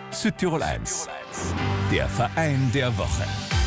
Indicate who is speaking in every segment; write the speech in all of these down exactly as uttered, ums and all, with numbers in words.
Speaker 1: Südtirol eins, der Verein der Woche.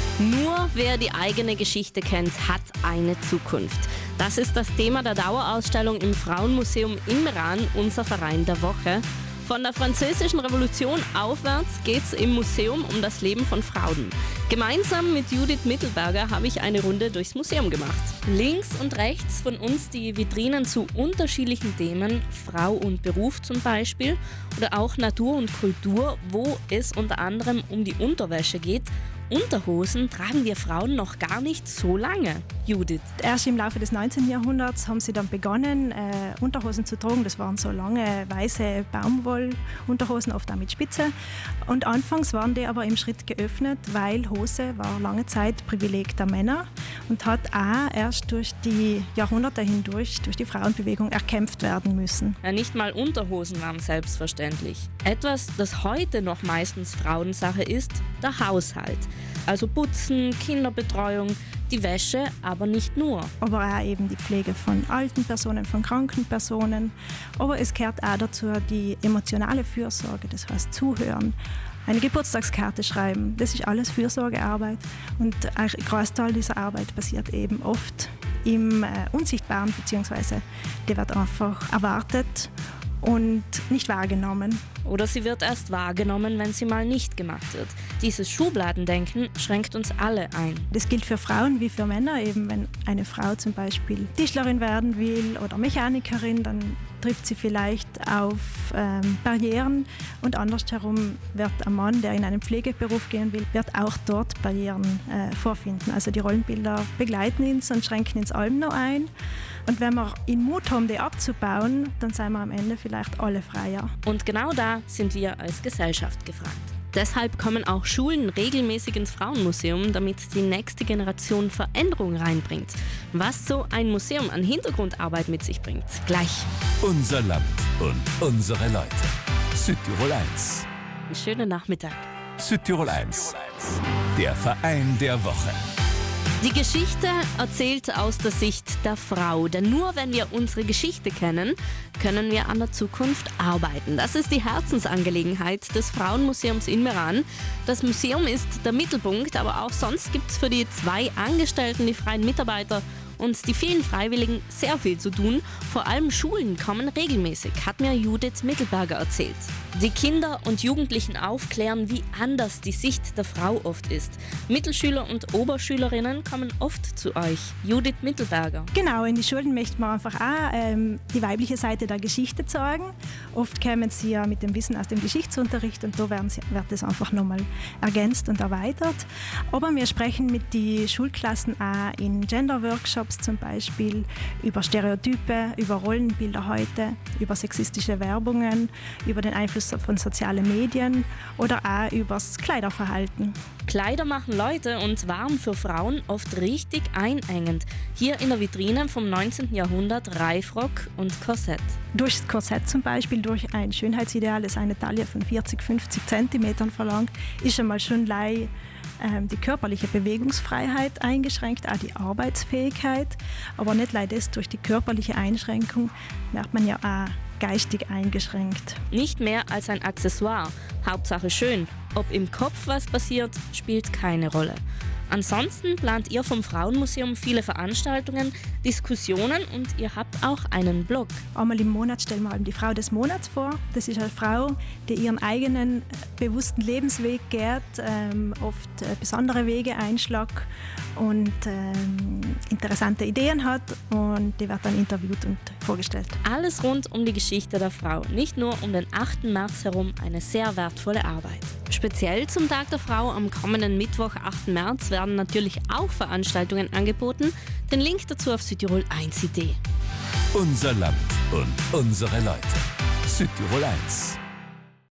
Speaker 2: Nur wer die eigene Geschichte kennt, hat eine Zukunft. Das ist das Thema der Dauerausstellung im Frauenmuseum in Meran, unser Verein der Woche. Von der Französischen Revolution aufwärts geht es im Museum um das Leben von Frauen. Gemeinsam mit Judith Mittelberger habe ich eine Runde durchs Museum gemacht. Links und rechts von uns die Vitrinen zu unterschiedlichen Themen, Frau und Beruf zum Beispiel, oder auch Natur und Kultur, wo es unter anderem um die Unterwäsche geht. Unterhosen tragen wir Frauen noch gar nicht so lange. Judith.
Speaker 3: Erst im Laufe des neunzehnten Jahrhunderts haben sie dann begonnen, äh, Unterhosen zu tragen. Das waren so lange weiße Baumwollunterhosen, oft auch mit Spitze. Und anfangs waren die aber im Schritt geöffnet, weil Hose war lange Zeit Privileg der Männer und hat auch erst durch die Jahrhunderte hindurch, durch die Frauenbewegung erkämpft werden müssen.
Speaker 2: Ja, nicht mal Unterhosen waren selbstverständlich. Etwas, das heute noch meistens Frauensache ist, der Haushalt. Also Putzen, Kinderbetreuung, die Wäsche, aber nicht nur.
Speaker 3: Aber auch eben die Pflege von alten Personen, von kranken Personen. Aber es gehört auch dazu die emotionale Fürsorge, das heißt Zuhören. Eine Geburtstagskarte schreiben, das ist alles Fürsorgearbeit. Und ein Großteil dieser Arbeit passiert eben oft im äh, Unsichtbaren, beziehungsweise die wird einfach erwartet und nicht wahrgenommen.
Speaker 2: Oder sie wird erst wahrgenommen, wenn sie mal nicht gemacht wird. Dieses Schubladendenken schränkt uns alle ein.
Speaker 3: Das gilt für Frauen wie für Männer. Eben wenn eine Frau zum Beispiel Tischlerin werden will oder Mechanikerin, dann trifft sie vielleicht auf ähm, Barrieren. Und andersherum wird ein Mann, der in einen Pflegeberuf gehen will, wird auch dort Barrieren äh, vorfinden. Also die Rollenbilder begleiten uns und schränken uns allem noch ein. Und wenn wir in Mut haben, die abzubauen, dann sind wir am Ende vielleicht alle freier.
Speaker 2: Und genau da sind wir als Gesellschaft gefragt. Deshalb kommen auch Schulen regelmäßig ins Frauenmuseum, damit die nächste Generation Veränderung reinbringt. Was so ein Museum an Hintergrundarbeit mit sich bringt, gleich.
Speaker 1: Unser Land und unsere Leute. Südtirol eins.
Speaker 2: Einen schönen Nachmittag.
Speaker 1: Südtirol eins, der Verein der Woche.
Speaker 2: Die Geschichte erzählt aus der Sicht der Frau, denn nur wenn wir unsere Geschichte kennen, können wir an der Zukunft arbeiten. Das ist die Herzensangelegenheit des Frauenmuseums in Meran. Das Museum ist der Mittelpunkt, aber auch sonst gibt es für die zwei Angestellten, die freien Mitarbeiter und die vielen Freiwilligen sehr viel zu tun. Vor allem Schulen kommen regelmäßig, hat mir Judith Mittelberger erzählt. Die Kinder und Jugendlichen aufklären, wie anders die Sicht der Frau oft ist. Mittelschüler und Oberschülerinnen kommen oft zu euch. Judith Mittelberger.
Speaker 3: Genau, in die Schulen möchten wir einfach auch ähm, die weibliche Seite der Geschichte zeigen. Oft kommen sie ja mit dem Wissen aus dem Geschichtsunterricht und da werden sie, wird das einfach nochmal ergänzt und erweitert. Aber wir sprechen mit den Schulklassen auch in Gender-Workshops zum Beispiel über Stereotype, über Rollenbilder heute, über sexistische Werbungen, über den Einfluss von sozialen Medien oder auch über das Kleiderverhalten.
Speaker 2: Kleider machen Leute und waren für Frauen oft richtig einengend. Hier in der Vitrine vom neunzehnten Jahrhundert Reifrock und Korsett.
Speaker 3: Durch das Korsett zum Beispiel, durch ein Schönheitsideal, das eine Taille von vierzig, fünfzig Zentimetern verlangt, ist schon mal schon lei die körperliche Bewegungsfreiheit eingeschränkt, auch die Arbeitsfähigkeit. Aber nicht leider das, durch die körperliche Einschränkung wird man ja auch geistig eingeschränkt.
Speaker 2: Nicht mehr als ein Accessoire. Hauptsache schön. Ob im Kopf was passiert, spielt keine Rolle. Ansonsten plant ihr vom Frauenmuseum viele Veranstaltungen, Diskussionen und ihr habt auch einen Blog.
Speaker 3: Einmal im Monat stellen wir die Frau des Monats vor. Das ist eine Frau, die ihren eigenen bewussten Lebensweg geht, ähm, oft äh, besondere Wege einschlägt und ähm, interessante Ideen hat und die wird dann interviewt und vorgestellt.
Speaker 2: Alles rund um die Geschichte der Frau, nicht nur um den achten März herum, eine sehr wertvolle Arbeit. Speziell zum Tag der Frau am kommenden Mittwoch, achten März, werden natürlich auch Veranstaltungen angeboten. Den Link dazu auf südtirol eins punkt de.
Speaker 1: Unser Land und unsere Leute. Südtirol eins.